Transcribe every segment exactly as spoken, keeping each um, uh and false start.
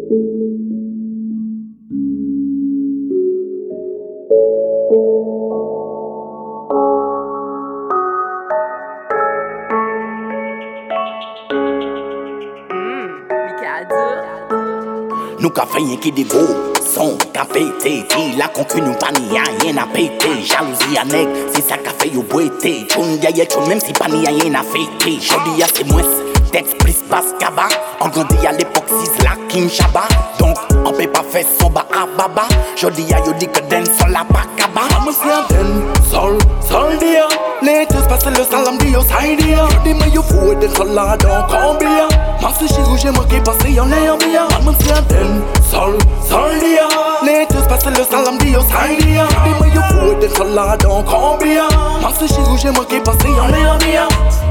Nous qu'a fait qui des gros son qu'a pété. La concu nous pas ni rien à péter. Jalousie à nègre, c'est ça qu'a fait yo boité. Tchoun ya tchoun même si pas ni rien à fêter. Jodi ya c'est moins texte plus basse kaba. En grandi à l'époque six la king chaba. Donc on peut pas faire son ba à baba. Jodi ya yo dit que den sol la pas kaba. I'ma say den sol sol dia. Let's passe le salam dio side dia. Jodi me yo fou den sol la donc combien. Maxi chirou j'ai manqué passer en l'air bien. I'ma say den sol sol dia. Let's passe le salam dio side dia. Jodi me yo fou den sol la donc combien. Maxi chirou j'ai manqué passer en l'air bien.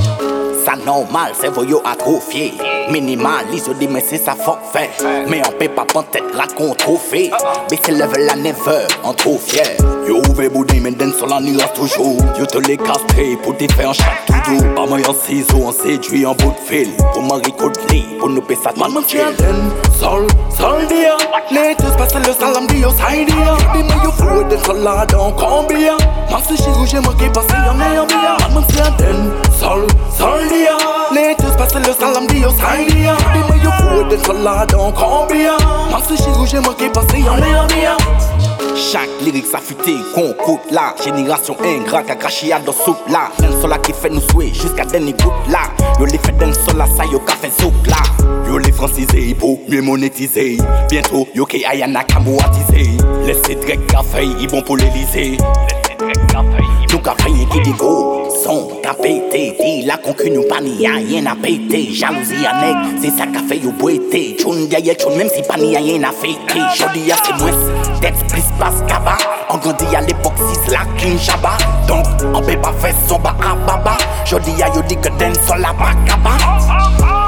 Ça normal, c'est voyou atrophié. Minimalise, dit mais c'est ça fuck fait. Mais on peut pas prendre tête la contre-fait. Mais c'est level la never, on trop fier. Yo ouvé boudin, mais den sur la nuit toujours. Yo te les castré pour te faire un chat tout doux. Pas moi en ciseaux, on séduit en bout de fil. Pour Marie Codeley, pour nous payer ça de Maman tient den sol, sol dia. Let's passe le salam dio side dia. Dis moi yo fou den sol la donc combien. Maxi chirou j'ai manqué passer en l'air bien. Maman tient den sol, sol dia. Let's passe le salam dio side dia. Dis moi yo fou den sol la donc combien. Maxi chirou j'ai manqué passer en l'air bien. Chaque lyrique s'affûté, qu'on coûte là. Génération ingrate, qu'a craché à dans soupe là. Un sol là qui fait nous souhaiter jusqu'à dernier goutte là. Yo les fait d'un sol là, ça yo qu'a fait soupe là. Yo les francisés pour mieux monétiser. Bientôt yo qui aille à nakamoatiser. Laissez Drake café, ils vont pour l'Elysée. Laissez Drake café, nous qu'a fait qui dit gros son qu'a pété. La concu nous pas ni rien à péter. Jalousie à nègre, c'est ça qu'a fait yo boité. Tchoun ya tchoun même si pas ni rien à fêter. Jodi ya c'est moins texte plus basse kaba. On grandit à l'époque six la king chaba. Donc on peut pas faire son ba à baba. Jodi ya yo dit que den sol la pas kaba.